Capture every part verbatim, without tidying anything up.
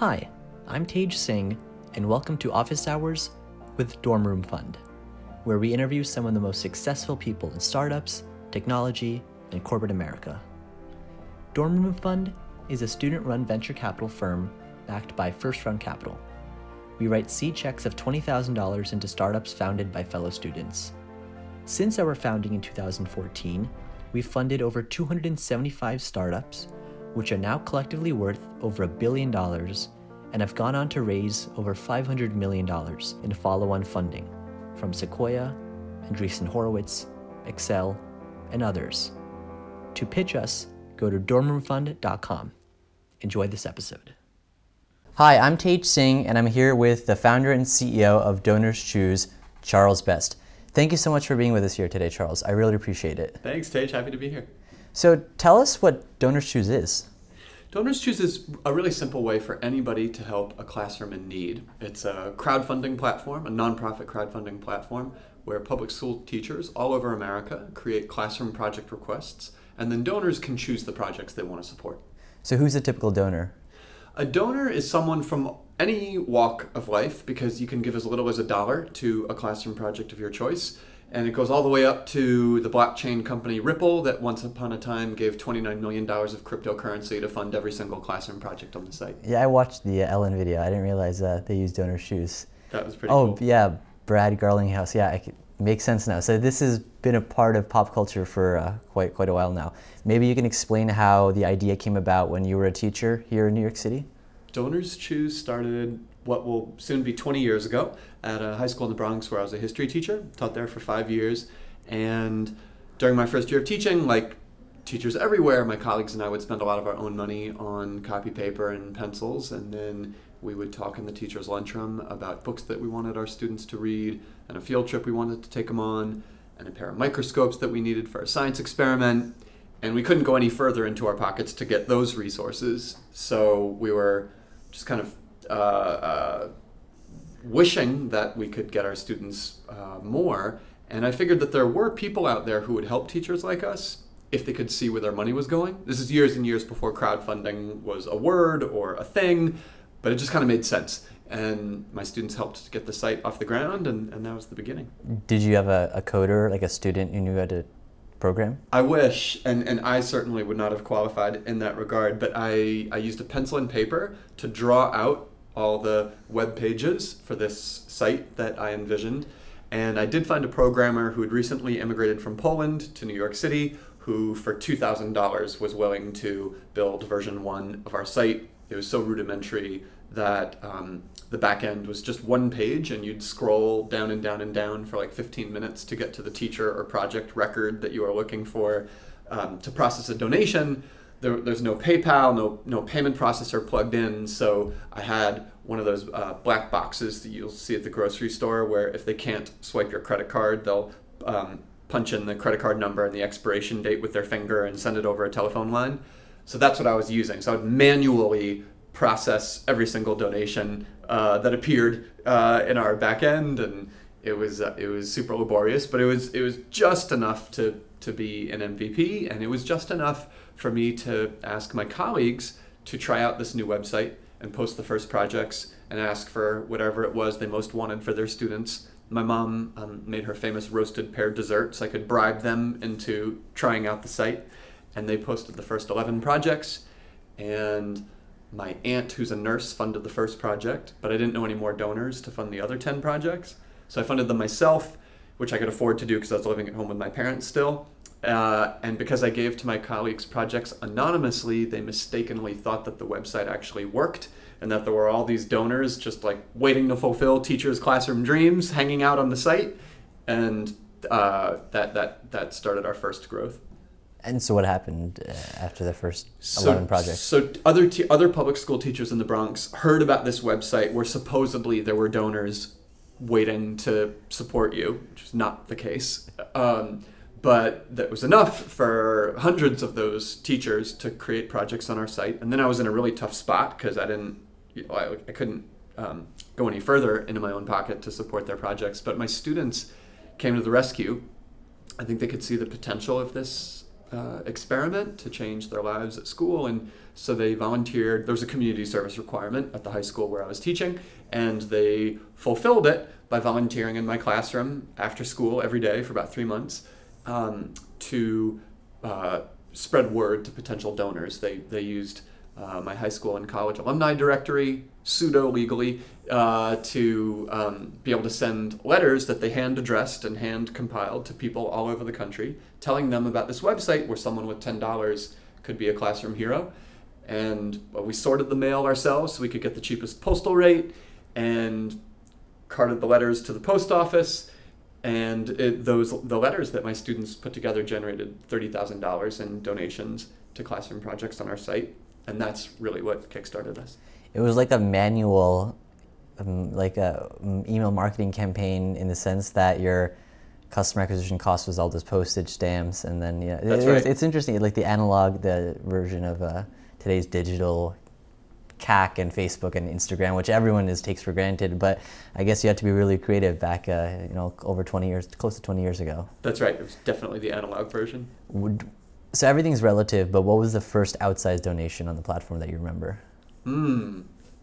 Hi, I'm Tej Singh, and welcome to Office Hours with Dorm Room Fund, where we interview some of the most successful people in startups, technology, and corporate America. Dorm Room Fund is a student-run venture capital firm backed by First Round Capital. We write seed checks of twenty thousand dollars into startups founded by fellow students. Since our founding in two thousand fourteen, we've funded over two hundred seventy-five startups, which are now collectively worth over a billion dollars and have gone on to raise over five hundred million dollars in follow-on funding from Sequoia, Andreessen Horowitz, Accel, and others. To pitch us, go to dorm room fund dot com. Enjoy this episode. Hi, I'm Tej Singh, and I'm here with the founder and C E O of Donors Choose, Charles Best. Thank you so much for being with us here today, Charles. I really appreciate it. Thanks, Tej. Happy to be here. So tell us what Donors Choose is. Donors Choose is a really simple way for anybody to help a classroom in need. It's a crowdfunding platform, a nonprofit crowdfunding platform, where public school teachers all over America create classroom project requests, and then donors can choose the projects they want to support. So who's a typical donor? A donor is someone from any walk of life, because you can give as little as a dollar to a classroom project of your choice. And it goes all the way up to the blockchain company Ripple that once upon a time gave twenty-nine million dollars of cryptocurrency to fund every single classroom project on the site. Yeah, I watched the uh, Ellen video. I didn't realize uh, they used Donors Choose. That was pretty oh, cool. Oh, yeah, Brad Garlinghouse. Yeah, it makes sense now. So this has been a part of pop culture for uh, quite, quite a while now. Maybe you can explain how the idea came about when you were a teacher here in New York City? Donors Choose started what will soon be twenty years ago at a high school in the Bronx where I was a history teacher, taught there for five years. And during my first year of teaching, like teachers everywhere, my colleagues and I would spend a lot of our own money on copy paper and pencils, and then we would talk in the teacher's lunchroom about books that we wanted our students to read, and a field trip we wanted to take them on, and a pair of microscopes that we needed for a science experiment. And we couldn't go any further into our pockets to get those resources, so we were just kind of uh, uh, wishing that we could get our students uh, more. And I figured that there were people out there who would help teachers like us if they could see where their money was going. This is years and years before crowdfunding was a word or a thing, but it just kind of made sense. And my students helped get the site off the ground, and, and that was the beginning. Did you have a, a coder, like a student who knew how to program? I wish, and, and I certainly would not have qualified in that regard, but I, I used a pencil and paper to draw out all the web pages for this site that I envisioned. And I did find a programmer who had recently immigrated from Poland to New York City, who for two thousand dollars was willing to build version one of our site. It was so rudimentary that um, the back end was just one page, and you'd scroll down and down and down for like fifteen minutes to get to the teacher or project record that you were looking for. Um, to process a donation, there, there's no PayPal, no no payment processor plugged in, so I had one of those uh, black boxes that you'll see at the grocery store where if they can't swipe your credit card, they'll um, punch in the credit card number and the expiration date with their finger and send it over a telephone line. So that's what I was using. So I would manually process every single donation uh, that appeared uh, in our back end, and it was uh, it was super laborious, but it was it was just enough to to be an M V P, and it was just enough for me to ask my colleagues to try out this new website and post the first projects and ask for whatever it was they most wanted for their students. My mom um, made her famous roasted pear dessert, so I could bribe them into trying out the site, and they posted the first eleven projects. And my aunt, who's a nurse, funded the first project, but I didn't know any more donors to fund the other ten projects. So I funded them myself, which I could afford to do because I was living at home with my parents still. Uh, and because I gave to my colleagues projects anonymously, they mistakenly thought that the website actually worked and that there were all these donors just like waiting to fulfill teachers' classroom dreams hanging out on the site. And uh, that, that, that started our first growth. And so what happened uh, after the first so, eleven projects? So other te- other public school teachers in the Bronx heard about this website where supposedly there were donors waiting to support you, which is not the case. Um, but that was enough for hundreds of those teachers to create projects on our site. And then I was in a really tough spot because I didn't, you know, I, I couldn't um, go any further into my own pocket to support their projects. But my students came to the rescue. I think they could see the potential of this uh, experiment to change their lives at school. And so they volunteered. There was a community service requirement at the high school where I was teaching, and they fulfilled it by volunteering in my classroom after school every day for about three months um, to uh, spread word to potential donors. They, they used uh, my high school and college alumni directory, pseudo-legally, uh, to um, be able to send letters that they hand-addressed and hand-compiled to people all over the country, telling them about this website where someone with ten dollars could be a classroom hero. And well, we sorted the mail ourselves so we could get the cheapest postal rate, and carted the letters to the post office. And it, those the letters that my students put together generated thirty thousand dollars in donations to classroom projects on our site. And that's really what kickstarted us. It was like a manual, um, like a um, email marketing campaign, in the sense that your customer acquisition cost was all those postage stamps, and then yeah, That's it, right. it's, it's interesting, like the analog, the version of uh, today's digital C A C and Facebook and Instagram, which everyone is takes for granted. But I guess you had to be really creative back, uh, you know, over twenty years, close to twenty years ago. That's right. It was definitely the analog version. Would, so everything's relative, but what was the first outsized donation on the platform that you remember? Hmm.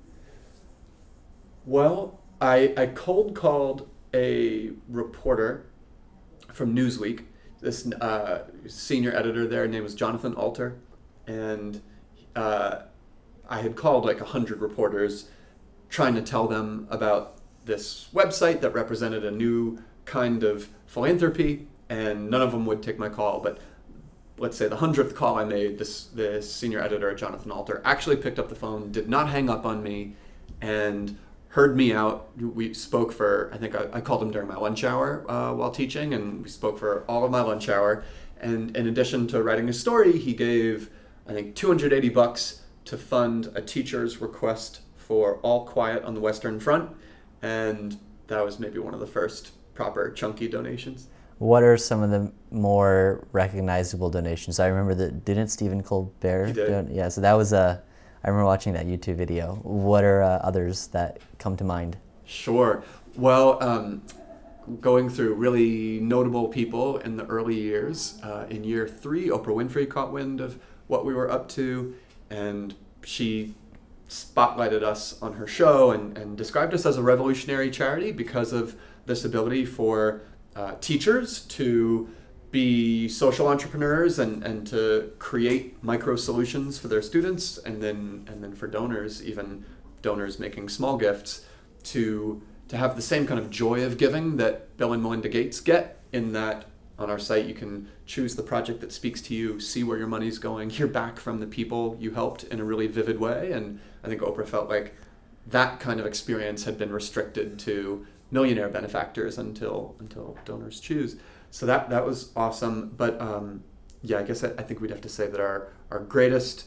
Well, I, I cold called a reporter from Newsweek. This uh, senior editor there, name was Jonathan Alter, and uh, I had called like a hundred reporters, trying to tell them about this website that represented a new kind of philanthropy, and none of them would take my call. But let's say the hundredth call I made, this this senior editor, Jonathan Alter, actually picked up the phone, did not hang up on me, and heard me out. We spoke for, I think I, I called him during my lunch hour uh, while teaching, and we spoke for all of my lunch hour. And in addition to writing a story, he gave, I think, two hundred eighty bucks to fund a teacher's request for All Quiet on the Western Front. And that was maybe one of the first proper chunky donations. What are some of the more recognizable donations? I remember that, didn't Stephen Colbert? He did. Don- yeah, so that was a, I remember watching that YouTube video. What are uh, others that come to mind? Sure. Well, um, going through really notable people in the early years, uh, in year three, Oprah Winfrey caught wind of what we were up to, and she spotlighted us on her show and, and described us as a revolutionary charity because of this ability for uh, teachers to be social entrepreneurs and, and to create micro solutions for their students, and then and then for donors, even donors making small gifts, to to have the same kind of joy of giving that Bill and Melinda Gates get, in that on our site you can choose the project that speaks to you, see where your money's going, hear back from the people you helped in a really vivid way. And I think Oprah felt like that kind of experience had been restricted to millionaire benefactors until until donors choose. So that that was awesome. But um, yeah, I guess I, I think we'd have to say that our, our greatest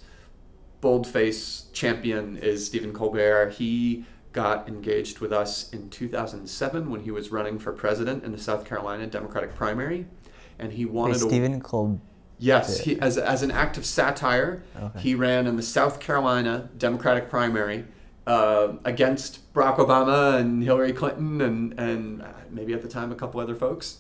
boldface champion is Stephen Colbert. He got engaged with us in two thousand seven when he was running for president in the South Carolina Democratic primary. And he wanted Hey, to... Stephen Colbert. Yes, he, as, as an act of satire, Okay. he ran in the South Carolina Democratic primary uh, against Barack Obama and Hillary Clinton and, and uh, maybe at the time a couple other folks.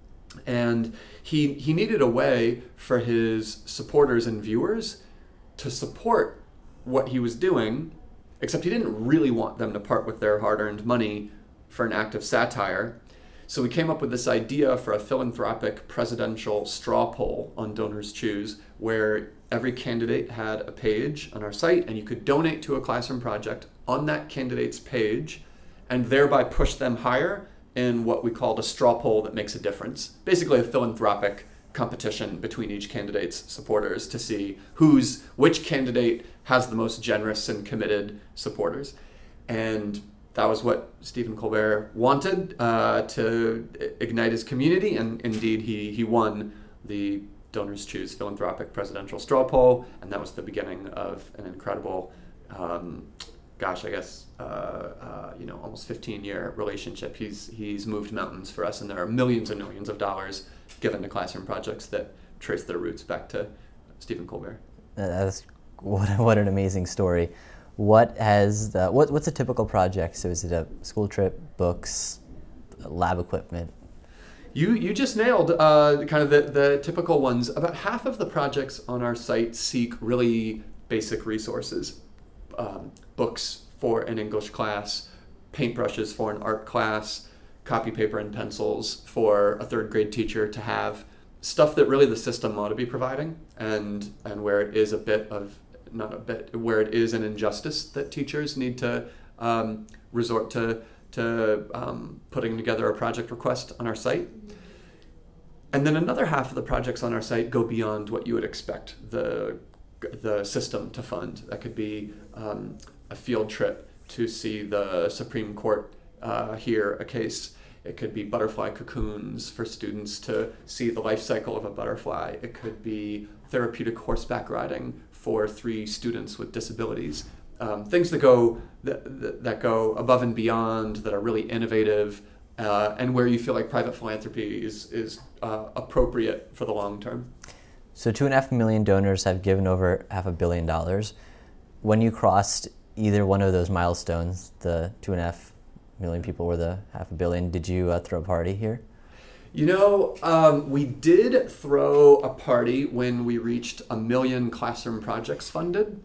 And he he needed a way for his supporters and viewers to support what he was doing, except he didn't really want them to part with their hard-earned money for an act of satire. So we came up with this idea for a philanthropic presidential straw poll on Donors Choose, where every candidate had a page on our site, and you could donate to a classroom project on that candidate's page, and thereby push them higher in what we called a straw poll that makes a difference. Basically a philanthropic competition between each candidate's supporters to see who's, which candidate has the most generous and committed supporters. And that was what Stephen Colbert wanted uh, to ignite his community, and indeed he, he won the Donors Choose Philanthropic Presidential Straw Poll, and that was the beginning of an incredible, um, gosh, I guess, uh, uh, you know, almost fifteen-year relationship. He's he's moved mountains for us, and there are millions and millions of dollars given to classroom projects that trace their roots back to Stephen Colbert. That's what, what an amazing story. What has the, what what's a typical project? So is it a school trip, books, lab equipment? You you just nailed uh, kind of the, the typical ones. About half of the projects on our site seek really basic resources. Um, books for an English class, paintbrushes for an art class, copy paper and pencils for a third grade teacher to have, stuff that really the system ought to be providing, and and where it is a bit of, not a bit, where it is an injustice that teachers need to um, resort to to um, putting together a project request on our site. And then another half of the projects on our site go beyond what you would expect the the system to fund. That could be um, a field trip to see the Supreme Court uh, hear a case. It could be butterfly cocoons for students to see the life cycle of a butterfly. It could be therapeutic horseback riding for three students with disabilities. Um, things that go that, that go above and beyond, that are really innovative, uh, and where you feel like private philanthropy is is uh, appropriate for the long term. So two and a half million donors have given over half a billion dollars. When you crossed either one of those milestones, the two and a half million people or the half a billion, did you uh, throw a party here? You know, um, we did throw a party when we reached a million classroom projects funded.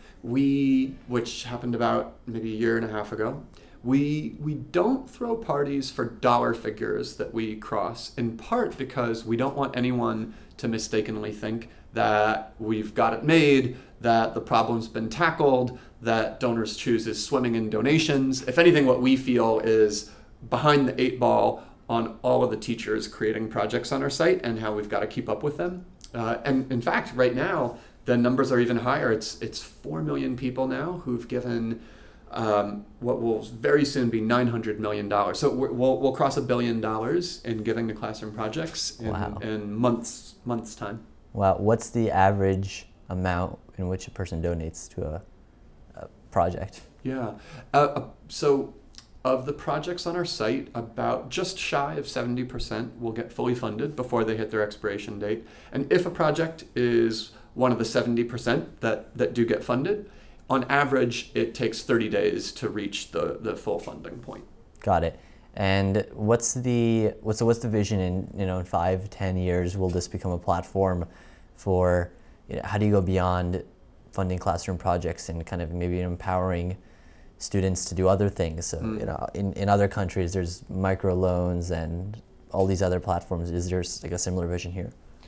We, which happened about maybe a year and a half ago. We we don't throw parties for dollar figures that we cross, in part because we don't want anyone to mistakenly think that we've got it made, that the problem's been tackled, that Donors Choose is swimming in donations. If anything, what we feel is behind the eight ball on all of the teachers creating projects on our site and how we've got to keep up with them. Uh, and in fact, right now, the numbers are even higher. It's it's four million people now who've given um, what will very soon be nine hundred million dollars. So we're, we'll we'll cross a billion dollars in giving to classroom projects in, Wow. in months months time. Wow, what's the average amount in which a person donates to a, a project? Yeah. Uh, uh, so of the projects on our site, about just shy of seventy percent will get fully funded before they hit their expiration date. And if a project is one of the seventy percent that, that do get funded, on average, it takes thirty days to reach the, the full funding point. Got it. And what's the what's the, what's the vision in you know in five, ten years? Will this become a platform for you know, how do you go beyond funding classroom projects and kind of maybe empowering students to do other things? So mm. you know, in, in other countries, there's microloans and all these other platforms. Is there like a similar vision here?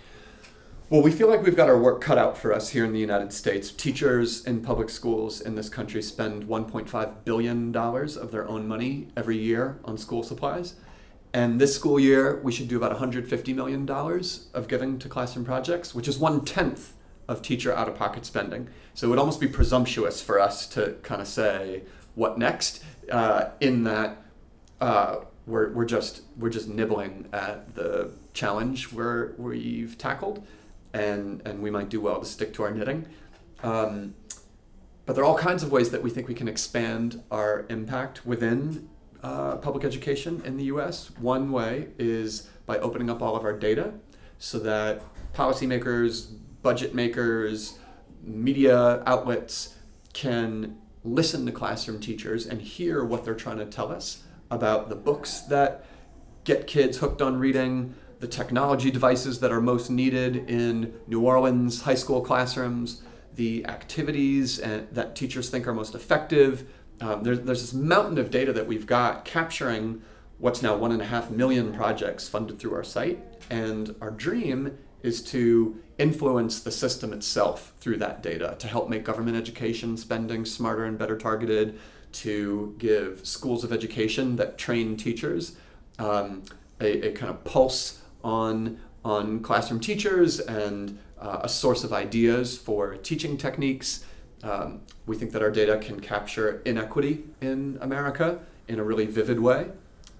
Well, we feel like we've got our work cut out for us here in the United States. Teachers in public schools in this country spend one point five billion dollars of their own money every year on school supplies. And this school year, we should do about one hundred fifty million dollars of giving to classroom projects, which is one-tenth of teacher out-of-pocket spending. So it would almost be presumptuous for us to kind of say, what next? Uh, in that uh, we're, we're, just, we're just nibbling at the challenge we're, we've tackled. And, and we might do well to stick to our knitting. Um, but there are all kinds of ways that we think we can expand our impact within uh, public education in the U S. One way is by opening up all of our data so that policymakers, budget makers, media outlets can listen to classroom teachers and hear what they're trying to tell us about the books that get kids hooked on reading, the technology devices that are most needed in New Orleans high school classrooms, the activities and, that teachers think are most effective. Um, there's, there's this mountain of data that we've got capturing what's now one and a half million projects funded through our site. And our dream is to influence the system itself through that data, to help make government education spending smarter and better targeted, to give schools of education that train teachers um, a, a kind of pulse on on classroom teachers and uh, a source of ideas for teaching techniques. Um, we think that our data can capture inequity in America in a really vivid way.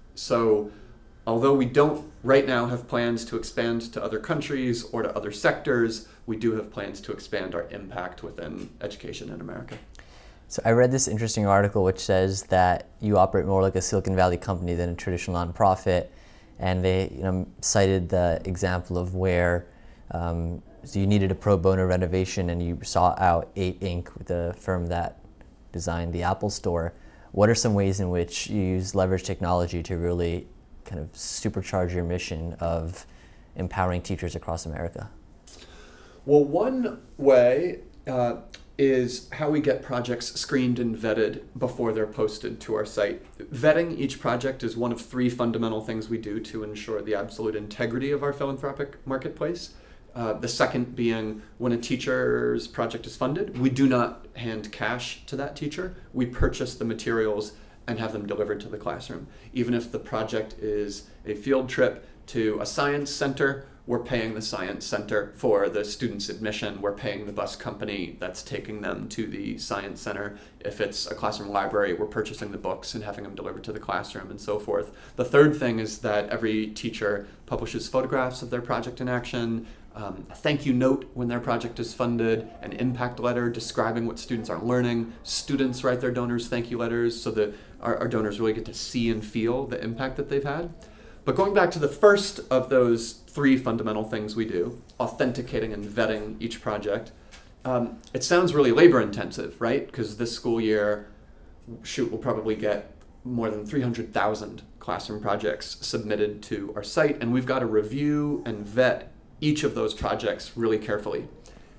So although we don't right now have plans to expand to other countries or to other sectors, we do have plans to expand our impact within education in America. So I read this interesting article which says that you operate more like a Silicon Valley company than a traditional nonprofit. And they you know, cited the example of where um, so you needed a pro bono renovation and you sought out eight Incorporated, the firm that designed the Apple Store. What are some ways in which you use leverage technology to really kind of supercharge your mission of empowering teachers across America? Well, one way uh, is how we get projects screened and vetted before they're posted to our site. Vetting each project is one of three fundamental things we do to ensure the absolute integrity of our philanthropic marketplace. Uh, the second being when a teacher's project is funded, we do not hand cash to that teacher. We purchase the materials and have them delivered to the classroom. Even if the project is a field trip to a science center, we're paying the science center for the student's admission. We're paying the bus company that's taking them to the science center. If it's a classroom library, we're purchasing the books and having them delivered to the classroom and so forth. The third thing is that every teacher publishes photographs of their project in action, um, a thank you note when their project is funded, an impact letter describing what students are learning. Students write their donors thank you letters so that our, our donors really get to see and feel the impact that they've had. But going back to the first of those three fundamental things we do, authenticating and vetting each project, um, it sounds really labor intensive, right? Because this school year, shoot, we'll probably get more than three hundred thousand classroom projects submitted to our site, and we've got to review and vet each of those projects really carefully.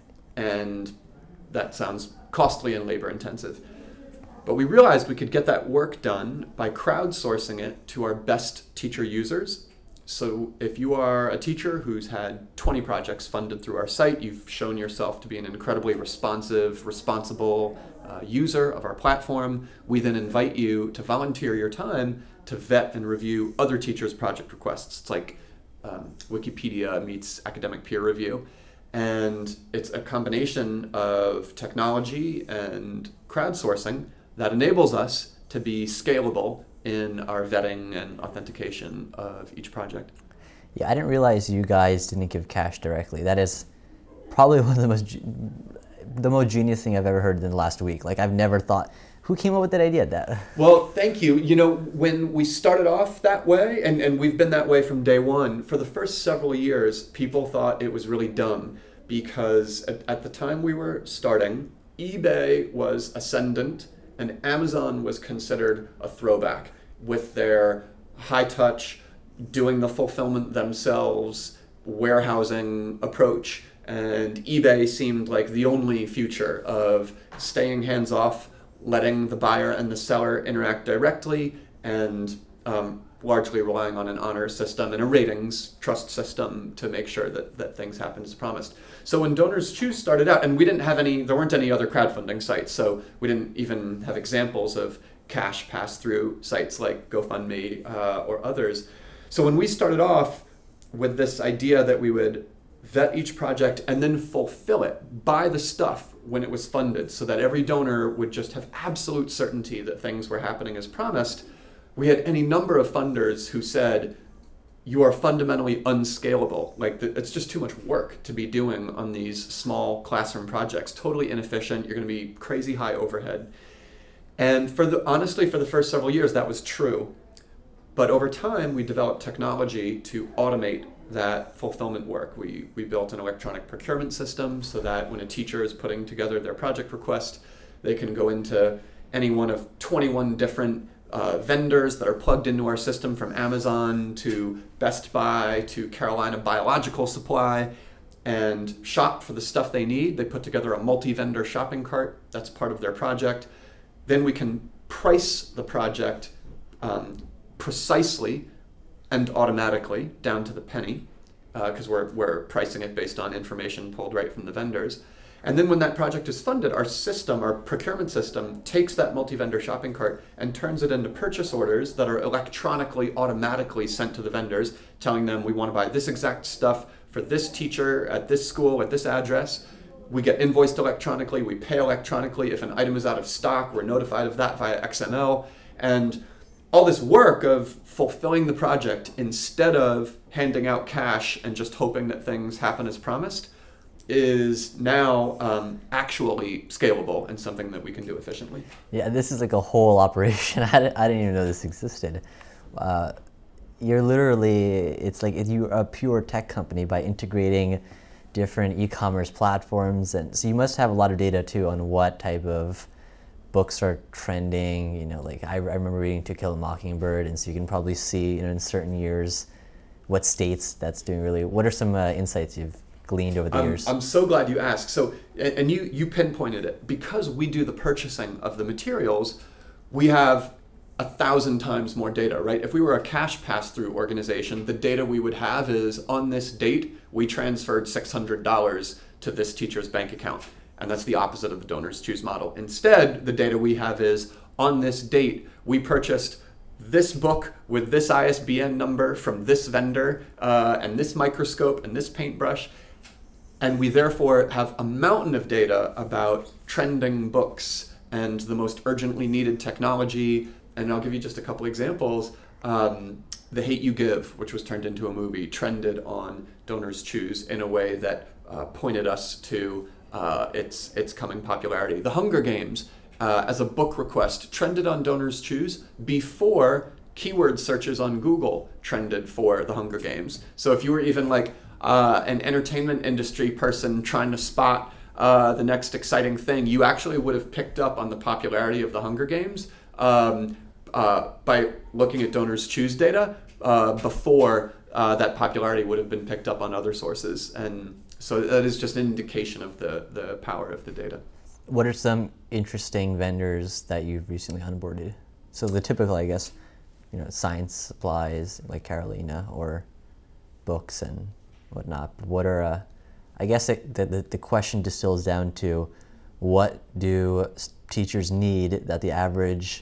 And that sounds costly and labor intensive. But we realized we could get that work done by crowdsourcing it to our best teacher users. So if you are a teacher who's had twenty projects funded through our site, you've shown yourself to be an incredibly responsive, responsible uh, user of our platform. We then invite you to volunteer your time to vet and review other teachers' project requests. It's like um, Wikipedia meets academic peer review. And it's a combination of technology and crowdsourcing that enables us to be scalable in our vetting and authentication of each project. Yeah, I didn't realize you guys didn't give cash directly. That is probably one of the most the most genius thing I've ever heard in the last week. Like, I've never thought, who came up with that idea? That Well, thank you. You know, when we started off that way, and, and we've been that way from day one, for the first several years, people thought it was really dumb because at, at the time we were starting, eBay was ascendant, and Amazon was considered a throwback with their high touch, doing the fulfillment themselves, warehousing approach. And eBay seemed like the only future of staying hands off, letting the buyer and the seller interact directly, and um, largely relying on an honor system and a ratings trust system to make sure that, that things happen as promised. So when Donors Choose started out, and we didn't have any, there weren't any other crowdfunding sites, so we didn't even have examples of cash pass through sites like GoFundMe uh, or others. So when we started off with this idea that we would vet each project and then fulfill it, buy the stuff when it was funded so that every donor would just have absolute certainty that things were happening as promised, we had any number of funders who said, you are fundamentally unscalable. Like, it's just too much work to be doing on these small classroom projects, totally inefficient, you're gonna be crazy high overhead. And for the honestly, for the first several years, that was true. But over time, we developed technology to automate that fulfillment work. We, we built an electronic procurement system so that when a teacher is putting together their project request, they can go into any one of twenty-one different uh, vendors that are plugged into our system, from Amazon to Best Buy to Carolina Biological Supply, and shop for the stuff they need. They put together a multi-vendor shopping cart. That's part of their project. Then we can price the project um, precisely and automatically down to the penny, because uh, we're, we're pricing it based on information pulled right from the vendors. And then when that project is funded, our system, our procurement system, takes that multi-vendor shopping cart and turns it into purchase orders that are electronically, automatically sent to the vendors, telling them we want to buy this exact stuff for this teacher at this school at this address. We get invoiced electronically, we pay electronically. If an item is out of stock, we're notified of that via X M L. And all this work of fulfilling the project instead of handing out cash and just hoping that things happen as promised is now um, actually scalable and something that we can do efficiently. Yeah, this is like a whole operation. I didn't, I didn't even know this existed. Uh, you're literally, it's like you're a pure tech company by integrating different e-commerce platforms, and so you must have a lot of data too on what type of books are trending, you know, like I, I remember reading To Kill a Mockingbird, and so you can probably see, you know, in certain years what states that's doing really. What are some uh, insights you've gleaned over the I'm, years? I'm so glad you asked. So, and and you, you pinpointed it. Because we do the purchasing of the materials, we have a thousand times more data, right? If we were a cash pass-through organization, the data we would have is on this date, we transferred six hundred dollars to this teacher's bank account. And that's the opposite of the Donors Choose model. Instead, the data we have is on this date, we purchased this book with this I S B N number from this vendor uh, and this microscope and this paintbrush. And we therefore have a mountain of data about trending books and the most urgently needed technology. And I'll give you just a couple examples. Um, The Hate U Give, which was turned into a movie, trended on Donors Choose in a way that uh, pointed us to uh, its its coming popularity. The Hunger Games, uh, as a book request, trended on Donors Choose before keyword searches on Google trended for The Hunger Games. So if you were even like uh, an entertainment industry person trying to spot uh, the next exciting thing, you actually would have picked up on the popularity of The Hunger Games um, uh, by looking at Donors Choose data uh, before uh, that popularity would have been picked up on other sources. And so that is just an indication of the, the power of the data. What are some interesting vendors that you've recently onboarded? So the typical, I guess, you know, science supplies like Carolina, or books and whatnot. What are, uh, I guess it, the, the the question distills down to, what do teachers need that the average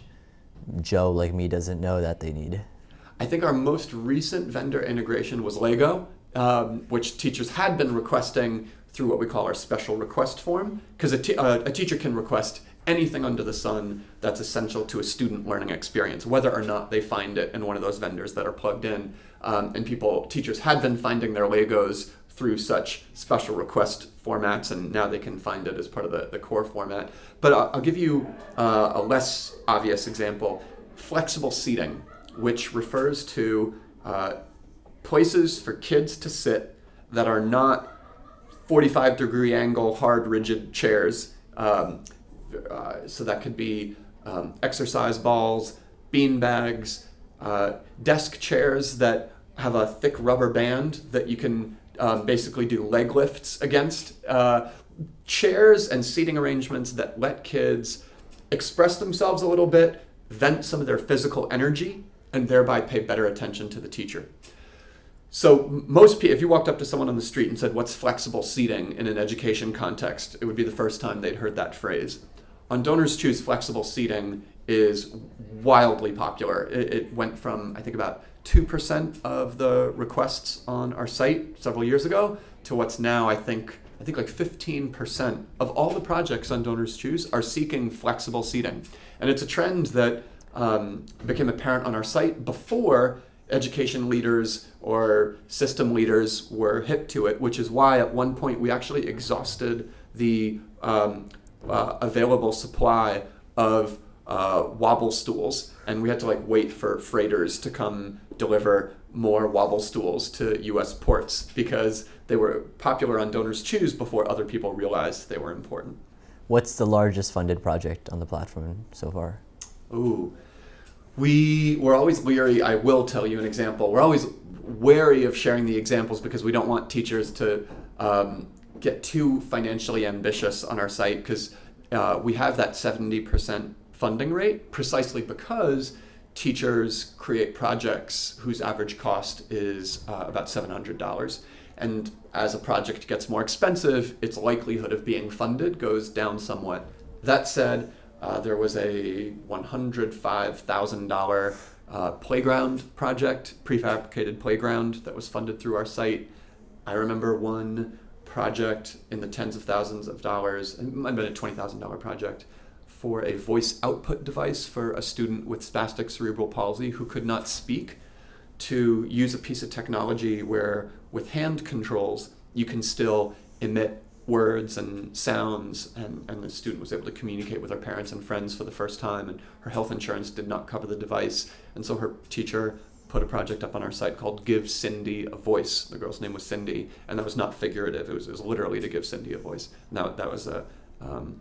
Joe like me doesn't know that they need? I think our most recent vendor integration was Lego, um, which teachers had been requesting through what we call our special request form, because a, t- uh, a teacher can request anything under the sun that's essential to a student learning experience, whether or not they find it in one of those vendors that are plugged in. Um, and people, teachers had been finding their Legos through such special request formats, and now they can find it as part of the, the core format. But I'll, I'll give you uh, a less obvious example. Flexible seating, which refers to uh, places for kids to sit that are not forty-five degree angle, hard, rigid chairs. Um, uh, so that could be um, exercise balls, bean bags, uh, desk chairs that have a thick rubber band that you can um, basically do leg lifts against. Uh, chairs and seating arrangements that let kids express themselves a little bit, vent some of their physical energy, and thereby pay better attention to the teacher. So most people, if you walked up to someone on the street and said, "What's flexible seating?" in an education context, it would be the first time they'd heard that phrase. On Donors Choose, flexible seating is wildly popular. It, it went from, I think, about two percent of the requests on our site several years ago to what's now, I think, I think like fifteen percent of all the projects on Donors Choose are seeking flexible seating. And it's a trend that um, became apparent on our site before education leaders or system leaders were hip to it, which is why at one point we actually exhausted the um, uh, available supply of uh, wobble stools, and we had to like wait for freighters to come deliver more wobble stools to U S ports because they were popular on Donors Choose before other people realized they were important. What's the largest funded project on the platform so far? Ooh. We were always leery, I will tell you an example. We're always wary of sharing the examples because we don't want teachers to um, get too financially ambitious on our site, because uh, we have that seventy percent funding rate precisely because teachers create projects whose average cost is uh, about seven hundred dollars. And as a project gets more expensive, its likelihood of being funded goes down somewhat. That said, Uh, there was a one hundred five thousand dollars uh, playground project, prefabricated playground, that was funded through our site. I remember one project in the tens of thousands of dollars, it might have been a twenty thousand dollars project, for a voice output device for a student with spastic cerebral palsy who could not speak, to use a piece of technology where with hand controls you can still emit words and sounds, and, and the student was able to communicate with her parents and friends for the first time, and her health insurance did not cover the device, and so her teacher put a project up on our site called Give Cindy a Voice. The girl's name was Cindy, and that was not figurative, it was, it was literally to give Cindy a voice. And that, that was a, um,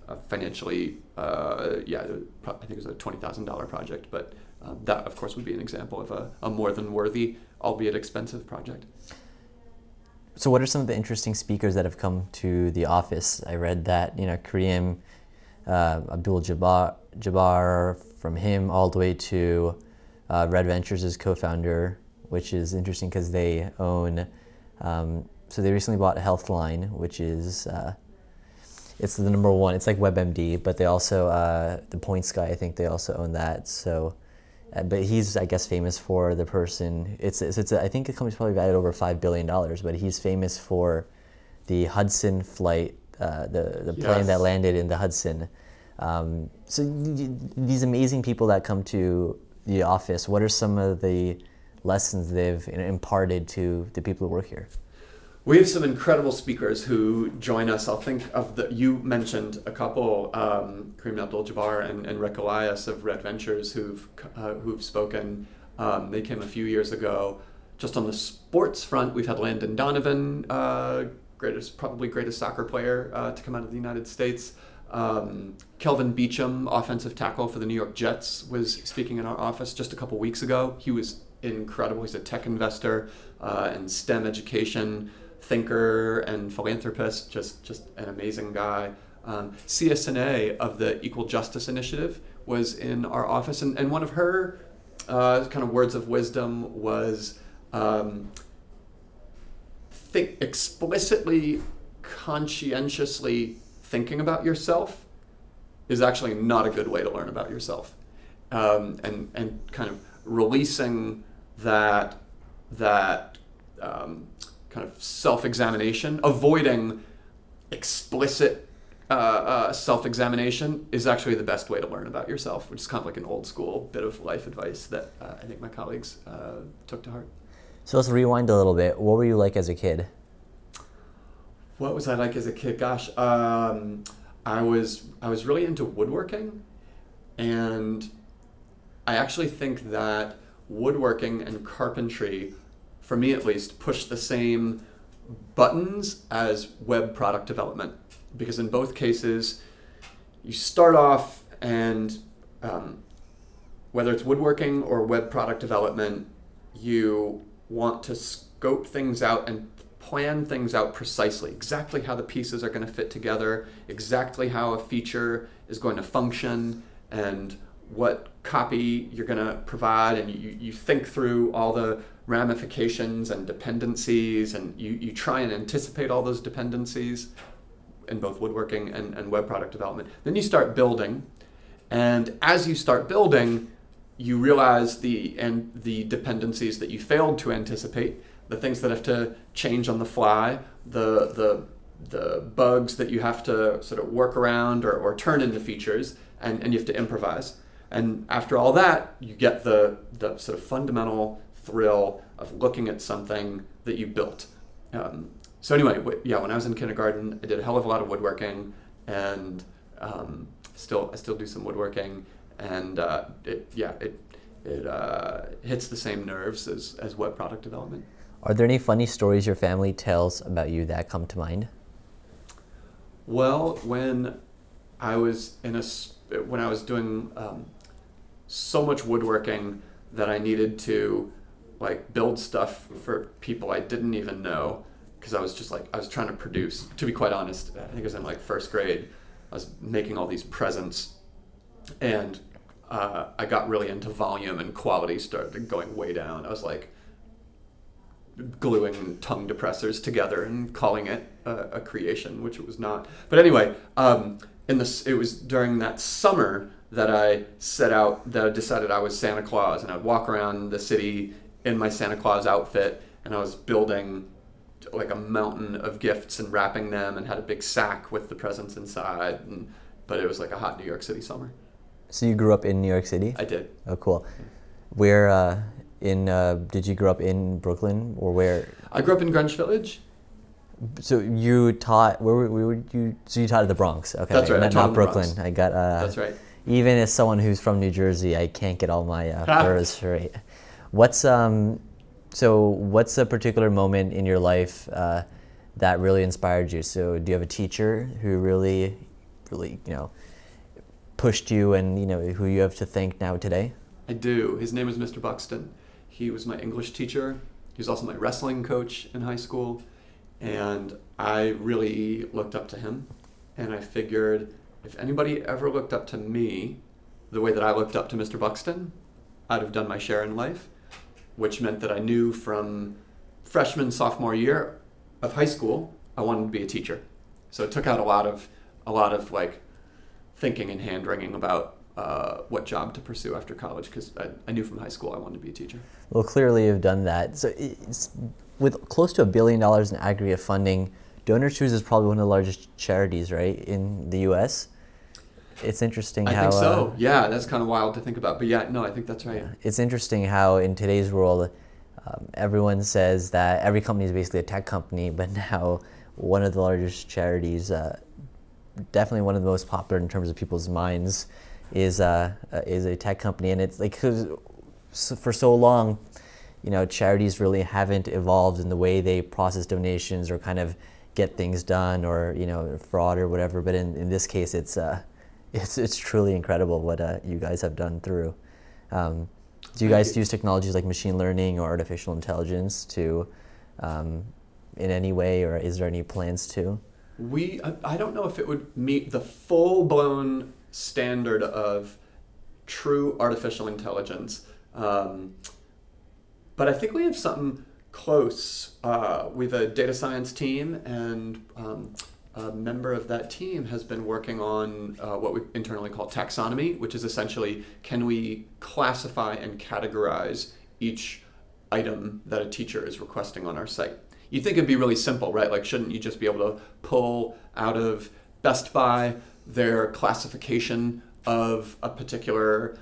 a financially, uh, yeah, I think it was a twenty thousand dollars project, but um, that, of course, would be an example of a, a more than worthy, albeit expensive project. So what are some of the interesting speakers that have come to the office? I read that, you know, Kareem uh, Abdul-Jabbar, Jabbar, from him all the way to uh, Red Ventures' co-founder, which is interesting because they own, um, so they recently bought Healthline, which is, uh, it's the number one, it's like WebMD, but they also, uh, the Point Sky, I think they also own that. So, uh, but he's, I guess, famous for the person, it's, it's, it's a, I think the company's probably valued over five billion dollars, but he's famous for the Hudson flight, uh, the, the plane Yes. that landed in the Hudson. Um, so y- these amazing people that come to the office, what are some of the lessons they've imparted to the people who work here? We have some incredible speakers who join us. I'll think of the, you mentioned a couple, um, Kareem Abdul-Jabbar and, and Rick Elias of Red Ventures who've, uh, who've spoken. Um, they came a few years ago. Just on the sports front, we've had Landon Donovan, uh, greatest, probably greatest soccer player uh, to come out of the United States. Um, Kelvin Beachum, offensive tackle for the New York Jets, was speaking in our office just a couple weeks ago. He was incredible. He's a tech investor uh, and STEM education thinker and philanthropist, just just an amazing guy. Um, C S N A of the Equal Justice Initiative was in our office, and, and one of her uh, kind of words of wisdom was um, think explicitly, conscientiously thinking about yourself is actually not a good way to learn about yourself, um, and and kind of releasing that that um, kind of self-examination, avoiding explicit uh, uh, self-examination is actually the best way to learn about yourself, which is kind of like an old school bit of life advice that uh, I think my colleagues uh, took to heart. So let's rewind a little bit. What were you like as a kid? What was I like as a kid? Gosh, um, I was I was really into woodworking, and I actually think that woodworking and carpentry, for me at least, push the same buttons as web product development. Because in both cases, you start off and um, whether it's woodworking or web product development, you want to scope things out and plan things out precisely, exactly how the pieces are going to fit together, exactly how a feature is going to function, and what copy you're going to provide, and you, you think through all the ramifications and dependencies, and you, you try and anticipate all those dependencies in both woodworking and, and web product development. Then you start building, and as you start building, you realize the and the dependencies that you failed to anticipate, the things that have to change on the fly, the the the bugs that you have to sort of work around or, or turn into features, and, and you have to improvise. And after all that, you get the, the sort of fundamental thrill of looking at something that you built. Um, so anyway, w- yeah, when I was in kindergarten, I did a hell of a lot of woodworking, and um, still I still do some woodworking, and uh, it yeah it it uh, hits the same nerves as, as web product development. Are there any funny stories your family tells about you that come to mind? Well, when I was in a when I was doing um, so much woodworking that I needed to like build stuff for people I didn't even know, because I was just like I was trying to produce. To be quite honest, I think it was in like first grade. I was making all these presents, and uh, I got really into volume, and quality started going way down. I was like gluing tongue depressors together and calling it a, a creation, which it was not. But anyway, um, in this, it was during that summer that I set out, that I decided I was Santa Claus, and I'd walk around the city in my Santa Claus outfit, and I was building like a mountain of gifts and wrapping them, and had a big sack with the presents inside. And, but it was like a hot New York City summer. So you grew up in New York City? I did. Oh, cool. Where uh, in, uh, did you grow up in Brooklyn, or where? I grew up in Greenwich Village. So you taught, where were, where were you, so you taught at the Bronx, okay. That's right, I Not, taught not in the Brooklyn. Bronx. I got, uh, That's right. Even as someone who's from New Jersey, I can't get all my uh, boroughs straight. What's, um, so what's a particular moment in your life uh, that really inspired you? So do you have a teacher who really really, you know, pushed you and, you know, who you have to thank now today? I do. His name is Mister Buxton. He was my English teacher. He was also my wrestling coach in high school. And I really looked up to him. And I figured if anybody ever looked up to me the way that I looked up to Mister Buxton, I'd have done my share in life, which meant that I knew from freshman, sophomore year of high school, I wanted to be a teacher. So it took out a lot of, a lot of like thinking and hand-wringing about uh, what job to pursue after college, because I, I knew from high school I wanted to be a teacher. Well, clearly you've done that. So it's, with close to a billion dollars in aggregate funding, DonorsChoose is probably one of the largest charities, right, in the U S? It's interesting I how... I think so. Uh, yeah, that's kind of wild to think about. But yeah, no, I think that's right. Yeah. It's interesting how in today's world, um, everyone says that every company is basically a tech company, but now one of the largest charities, uh, definitely one of the most popular in terms of people's minds, is uh, uh, is a tech company. And it's like, 'cause so for so long, you know, charities really haven't evolved in the way they process donations or kind of get things done, or, you know, fraud or whatever. But in, in this case, it's uh, it's it's truly incredible what uh, you guys have done through. Um, do you guys use technologies like machine learning or artificial intelligence to, um, in any way, or is there any plans to? We, I, I don't know if it would meet the full-blown standard of true artificial intelligence, um, but I think we have something close. Uh, we have a data science team, and um, a member of that team has been working on uh, what we internally call taxonomy, which is essentially, can we classify and categorize each item that a teacher is requesting on our site? You'd think it'd be really simple, right? Like, shouldn't you just be able to pull out of Best Buy their classification of a particular,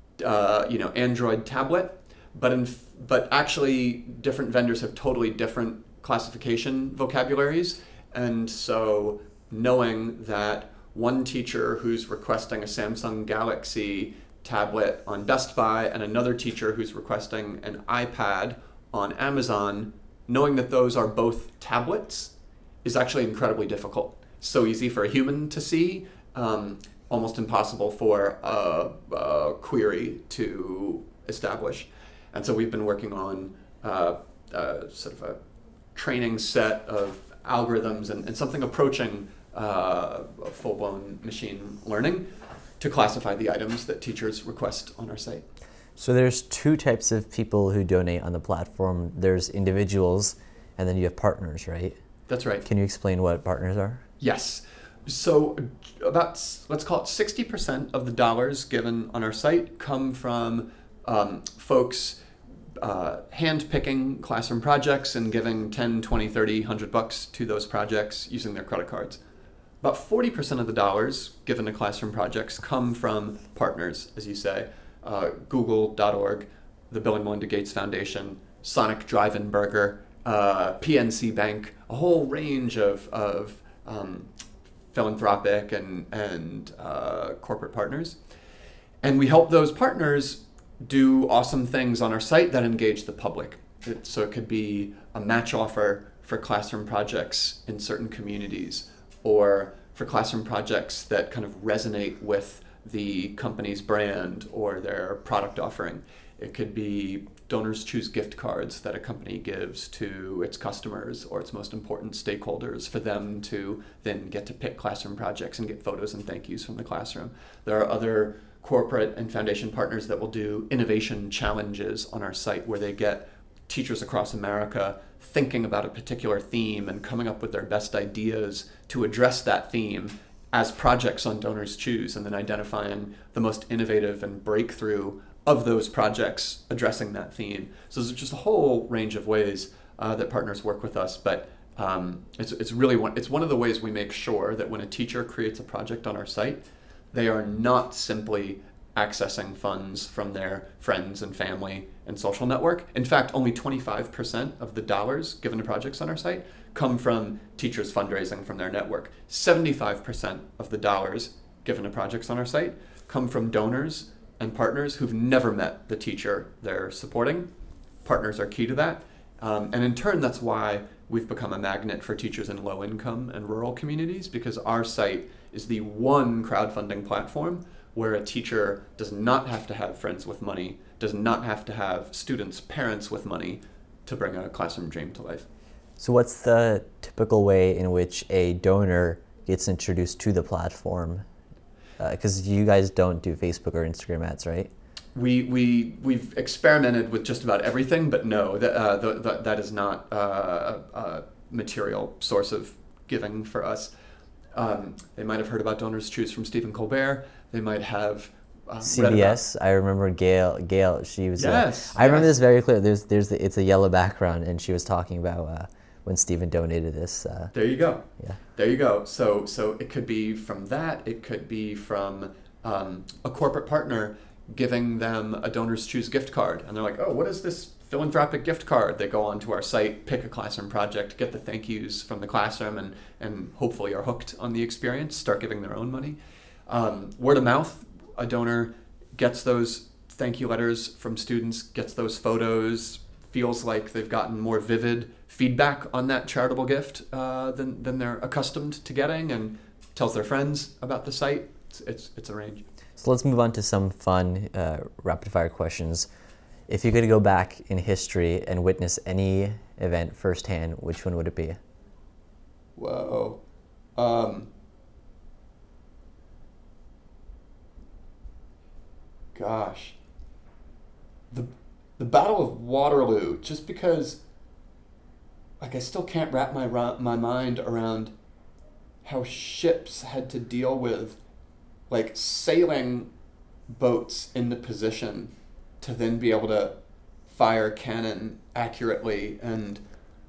uh, you know, Android tablet? But in, but actually, different vendors have totally different classification vocabularies, and so knowing that one teacher who's requesting a Samsung Galaxy tablet on Best Buy and another teacher who's requesting an iPad on Amazon, knowing that those are both tablets is actually incredibly difficult. So easy for a human to see, um, almost impossible for a, a query to establish. And so we've been working on uh, uh, sort of a training set of algorithms and, and something approaching uh, full-blown machine learning to classify the items that teachers request on our site. So there's two types of people who donate on the platform. There's individuals, and then you have partners, right? That's right. Can you explain what partners are? Yes. So about, let's call it sixty percent of the dollars given on our site come from um, folks uh, hand-picking classroom projects and giving ten, twenty, thirty, one hundred bucks to those projects using their credit cards. About forty percent of the dollars given to classroom projects come from partners, as you say. Uh, Google dot org, the Bill and Melinda Gates Foundation, Sonic Drive-In Burger, uh, P N C Bank, a whole range of, of um, philanthropic and, and uh, corporate partners. And we help those partners do awesome things on our site that engage the public. It, so it could be a match offer for classroom projects in certain communities, or for classroom projects that kind of resonate with the company's brand or their product offering. It could be DonorsChoose gift cards that a company gives to its customers or its most important stakeholders for them to then get to pick classroom projects and get photos and thank yous from the classroom. There are other corporate and foundation partners that will do innovation challenges on our site where they get teachers across America thinking about a particular theme and coming up with their best ideas to address that theme as projects on DonorsChoose, and then identifying the most innovative and breakthrough of those projects addressing that theme. So there's just a whole range of ways uh, that partners work with us, but um, it's, it's really one, it's one of the ways we make sure that when a teacher creates a project on our site, they are not simply accessing funds from their friends and family and social network. In fact, only twenty-five percent of the dollars given to projects on our site come from teachers fundraising from their network. seventy-five percent of the dollars given to projects on our site come from donors and partners who've never met the teacher they're supporting. Partners are key to that. Um, and in turn, that's why we've become a magnet for teachers in low income and rural communities, because our site is the one crowdfunding platform where a teacher does not have to have friends with money, does not have to have students' parents with money to bring a classroom dream to life. So what's the typical way in which a donor gets introduced to the platform? Because uh, you guys don't do Facebook or Instagram ads, right? We, we, we've experimented with just about everything, but no, that, uh, the, the, that is not uh, a, a material source of giving for us. Um, they might have heard about Donors Choose from Stephen Colbert. They might have um, C B S. I remember Gail. Gail. She was. Yes. Uh, I remember yes. this very clearly. There's, there's, the, it's a yellow background, and she was talking about uh, when Stephen donated this. Uh, there you go. Yeah. There you go. So, so it could be from that. It could be from um, a corporate partner giving them a Donors Choose gift card, and they're like, "Oh, what is this philanthropic gift card?" They go onto our site, pick a classroom project, get the thank yous from the classroom, and and hopefully are hooked on the experience. Start giving their own money. Um, word of mouth, a donor gets those thank you letters from students, gets those photos, feels like they've gotten more vivid feedback on that charitable gift uh, than, than they're accustomed to getting, and tells their friends about the site. It's, it's, it's a range. So let's move on to some fun uh, rapid fire questions. If you could go back in history and witness any event firsthand, which one would it be? Whoa. Um, Gosh, the the Battle of Waterloo. Just because, like, I still can't wrap my my mind around how ships had to deal with, like, sailing boats into position to then be able to fire cannon accurately, and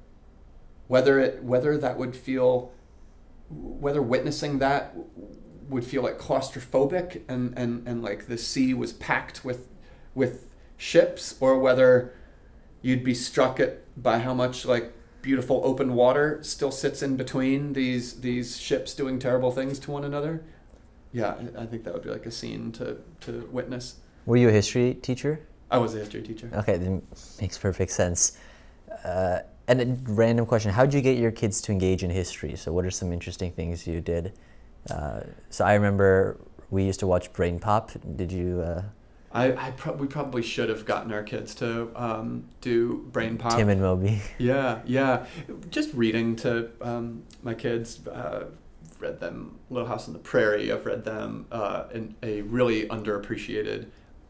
whether it whether that would feel, whether witnessing that would feel like claustrophobic and, and, and like the sea was packed with with ships, or whether you'd be struck at by how much like beautiful open water still sits in between these these ships doing terrible things to one another. Yeah, I think that would be like a scene to, to witness. Were you a history teacher? I was a history teacher. Okay, that makes perfect sense. Uh, and a random question, how did you get your kids to engage in history? So what are some interesting things you did? Uh, so I remember we used to watch Brain Pop. Did you? Uh, I, I pro- we probably should have gotten our kids to um, do Brain Pop. Tim and Moby. Yeah, yeah. Just reading to um, my kids. Uh, read them Little House on the Prairie. I've read them uh, in a really underappreciated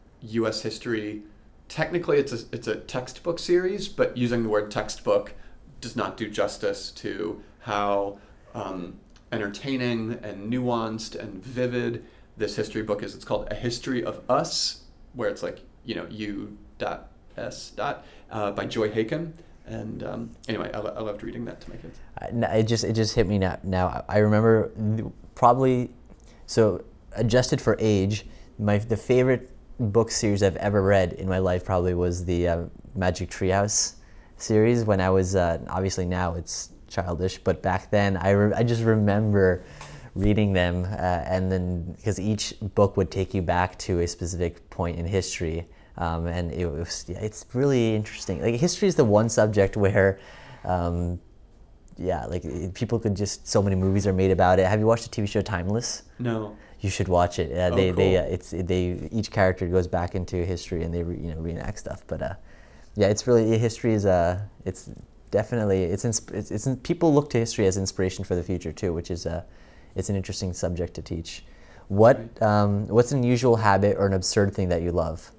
U S history. Technically, it's a it's a textbook series, but using the word textbook does not do justice to how Um, entertaining and nuanced and vivid this history book is. It's called A History of Us, where it's like, you know, U dot S dot uh, by Joy Haken. And um, anyway, I, I loved reading that to my kids. Uh, it just it just hit me now. Now I remember probably, so adjusted for age, my the favorite book series I've ever read in my life probably was the uh, Magic Treehouse series. When I was uh, obviously now it's childish, but back then I, re- I just remember reading them uh, and then because each book would take you back to a specific point in history, um, and it was yeah, it's really interesting. Like history is the one subject where um, yeah like it, people could just, so many movies are made about it. Have you watched the T V show Timeless? No. You should watch it. Uh, oh, they cool. they uh, it's they each character goes back into history and they re, you know reenact stuff, but uh, yeah it's really history is uh it's definitely, it's, insp- it's, it's people look to history as inspiration for the future too, which is a, it's an interesting subject to teach. What, um, what's an unusual habit or an absurd thing that you love?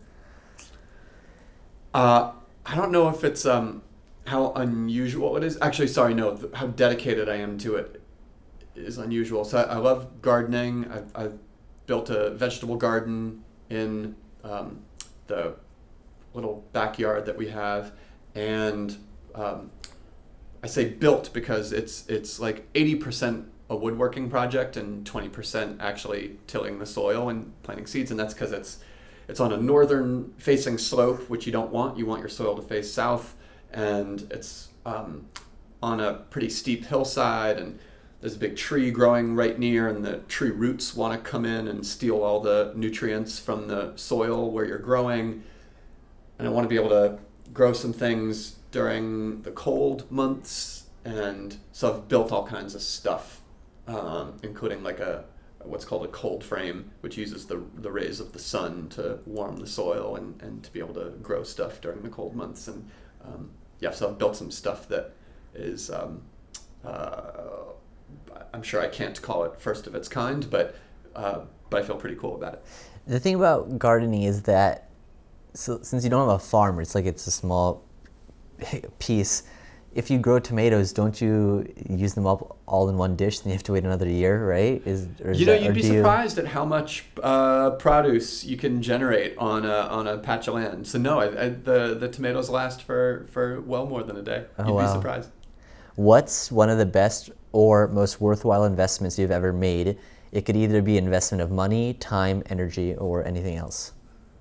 Uh, I don't know if it's um, how unusual it is. Actually, sorry, no, th- how dedicated I am to it is unusual. So I, I love gardening. I've, I've built a vegetable garden in um, the little backyard that we have, and um, I say built because it's it's like eighty percent a woodworking project and twenty percent actually tilling the soil and planting seeds, and that's because it's it's on a northern facing slope, which you don't want. You want your soil to face south, and it's um, on a pretty steep hillside, and there's a big tree growing right near, and the tree roots want to come in and steal all the nutrients from the soil where you're growing. And I want to be able to grow some things during the cold months, and so I've built all kinds of stuff, um, including like a, what's called a cold frame, which uses the the rays of the sun to warm the soil and, and to be able to grow stuff during the cold months. And um, yeah, so I've built some stuff that is, um, uh, I'm sure I can't call it first of its kind, but uh, but I feel pretty cool about it. The thing about gardening is that, so since you don't have a farm, it's like it's a small piece. If you grow tomatoes, don't you use them up all in one dish? Then you have to wait another year, right? Is, or is you know, that, you'd be you... surprised at how much uh, produce you can generate on a on a patch of land. So no, I, I, the the tomatoes last for, for well more than a day. Oh, You'd wow. be surprised. What's one of the best or most worthwhile investments you've ever made? It could either be investment of money, time, energy, or anything else.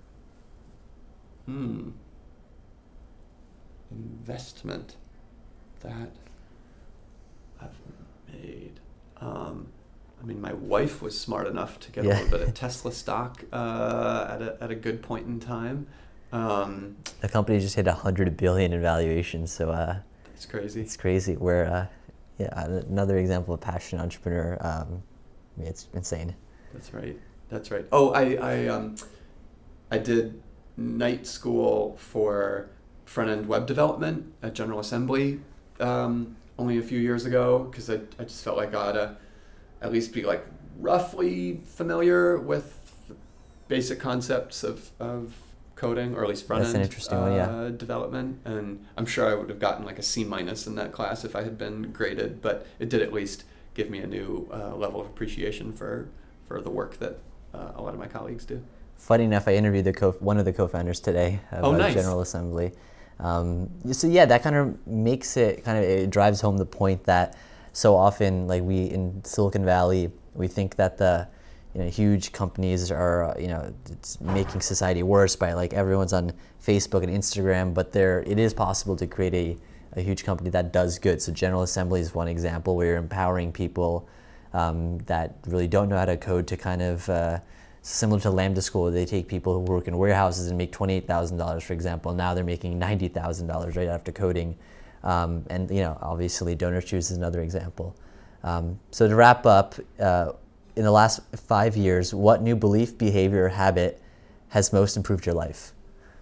Hmm. Investment that I've made. Um, I mean, my wife was smart enough to get Yeah. a little bit of Tesla stock uh, at a at a good point in time. Um, The company just hit a hundred billion in valuation, so uh, it's crazy. it's crazy. Where, uh, yeah, another example of a passionate entrepreneur. Um, I mean, it's insane. That's right. That's right. Oh, I I um, I did night school for front-end web development at General Assembly um, only a few years ago, because I, I just felt like I ought to at least be like roughly familiar with the basic concepts of, of coding, or at least front-end That's an interesting one, yeah. uh, development. And I'm sure I would have gotten like a C minus in that class if I had been graded, but it did at least give me a new uh, level of appreciation for, for the work that uh, a lot of my colleagues do. Funny enough, I interviewed the co- one of the co-founders today of Oh, uh, nice. General Assembly. Um, so yeah, that kind of makes it kind of it drives home the point that so often, like we in Silicon Valley, we think that the you know huge companies are uh, you know it's making society worse by like everyone's on Facebook and Instagram, but there it is possible to create a, a huge company that does good. So General Assembly is one example where you're empowering people um, that really don't know how to code to kind of uh, similar to Lambda School, they take people who work in warehouses and make twenty-eight thousand dollars, for example. Now they're making ninety thousand dollars right after coding. Um, and, you know, obviously DonorsChoose is another example. Um, so to wrap up, uh, in the last five years, what new belief, behavior, or habit has most improved your life?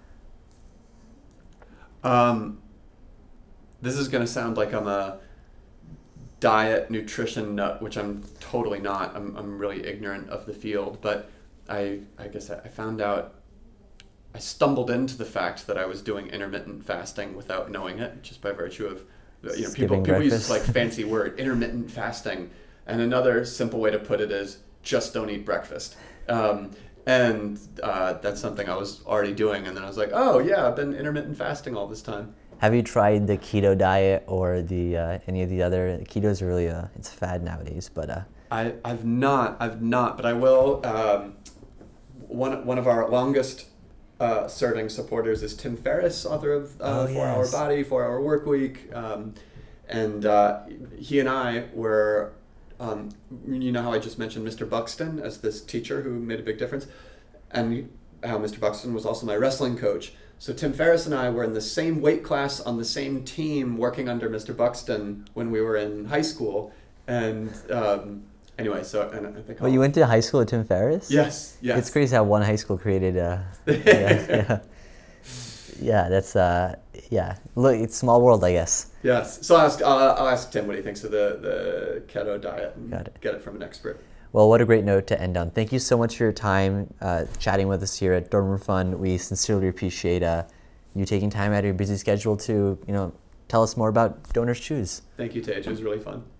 Um, this is going to sound like I'm a diet nutrition nut, which I'm totally not. I'm, I'm really ignorant of the field, but I, I guess I found out, I stumbled into the fact that I was doing intermittent fasting without knowing it, just by virtue of, you know, people, Skipping people use this breakfast. like fancy word, intermittent fasting. And another simple way to put it is just don't eat breakfast. Um, and uh, that's something I was already doing. And then I was like, oh yeah, I've been intermittent fasting all this time. Have you tried the keto diet or the uh, any of the other? Keto is really a, it's a fad nowadays, but uh, I, I've not, I've not, but I will. Um, one, one of our longest uh, serving supporters is Tim Ferriss, author of uh, Oh, Four Hour yes. Body, Four Hour Work Week. Um, and uh, he and I were, um, you know how I just mentioned Mister Buxton as this teacher who made a big difference? And how Mister Buxton was also my wrestling coach. So Tim Ferriss and I were in the same weight class on the same team working under Mister Buxton when we were in high school. And um, anyway, so and I think well, you went to high school with Tim Ferriss? Yes, yes. It's crazy how one high school created. Uh, yeah, yeah, yeah. That's uh, yeah. Look, it's small world, I guess. Yes. So I'll ask, I'll, I'll ask Tim what he thinks of the, the keto diet and Got it. get it from an expert. Well, what a great note to end on. Thank you so much for your time uh, chatting with us here at Dorm Room Fund. We sincerely appreciate uh, you taking time out of your busy schedule to, you know, tell us more about DonorsChoose. Thank you, Tej. It was really fun.